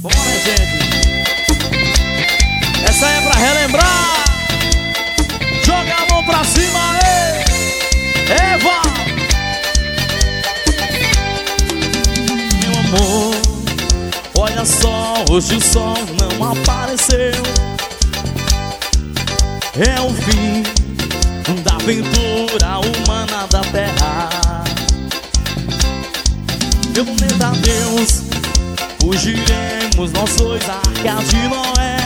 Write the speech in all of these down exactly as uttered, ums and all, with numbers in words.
Vamos lá, gente. Essa é pra relembrar. Joga a mão pra cima, ei! Eva! Meu amor, olha só, hoje o sol não apareceu. É o fim da aventura humana da terra. Meu planeta Deus, fugiremos nós dois da Arca de Noé.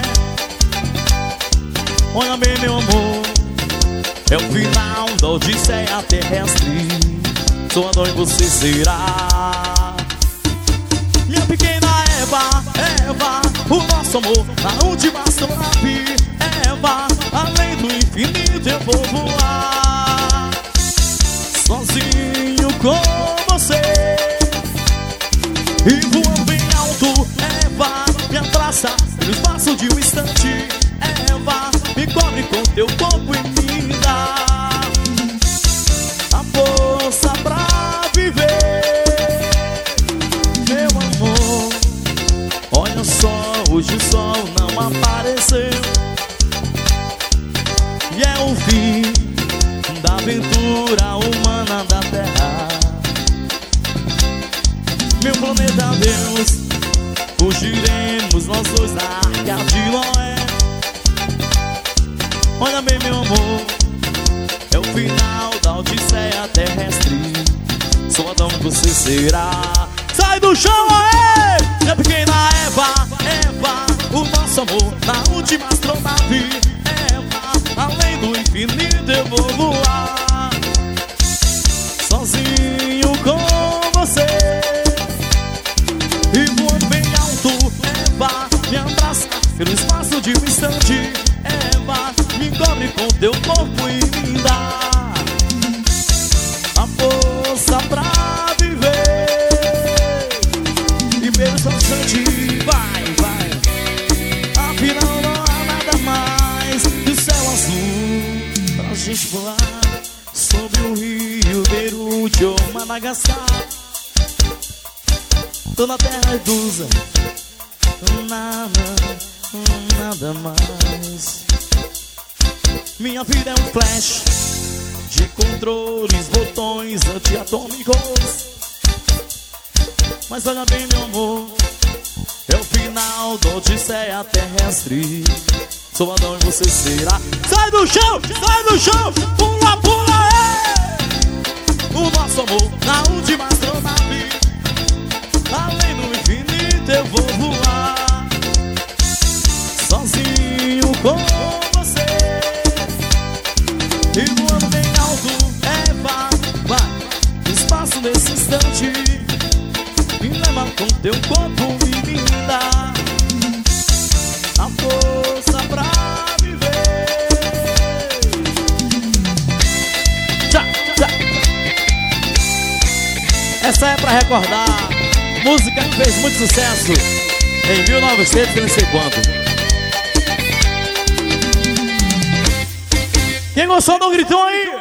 Olha bem, meu amor, é o final da odisseia terrestre. Sua dor em você será. Minha pequena Eva, Eva, o nosso amor na última astronave. Eva, além do infinito eu vou voar, sozinho com você. E voando bem alto, Eva, me abraça no espaço de um instante. Eva, me cobre com teu corpo e me dá a força pra viver. Meu amor, olha só, hoje o sol não apareceu. E é o fim da aventura humana da terra. Meu planeta Deus, fugiremos nós dois da Arca de Noé. Olha bem, meu amor, é o final da odisseia terrestre. Sou Adão e você será. Sai do chão, aê! Minha pequena Eva, Eva, o nosso amor na última astronave. Eva, além do infinito eu vou voar, sozinho com você. E voando bem alto, Eva, me abraça pelo espaço de um instante. Eva, me cobre com teu corpo e me dá a força pra viver. E pelo instante, vai, vai. Afinal não há nada mais do céu azul pra gente voar sobre o rio Beirute ou Madagascar. Tô na terra idosa, nada, nada mais. Minha vida é um flash de controles, botões antiatômicos. Mas olha bem, meu amor, é o final da odisseia terrestre. Sou Adão e você será. Sai do chão, sai do chão, pula, pula, é! O nosso amor na última astronave. Além do infinito eu vou voar, sozinho com você. E voando bem alto, Eva, vai, espaço nesse instante. Me leva com teu corpo e me dá a força pra viver. Tchá, tchá. Essa é pra recordar. Música que fez muito sucesso em mil e novecentos e não sei quanto. Quem gostou, não gritou aí?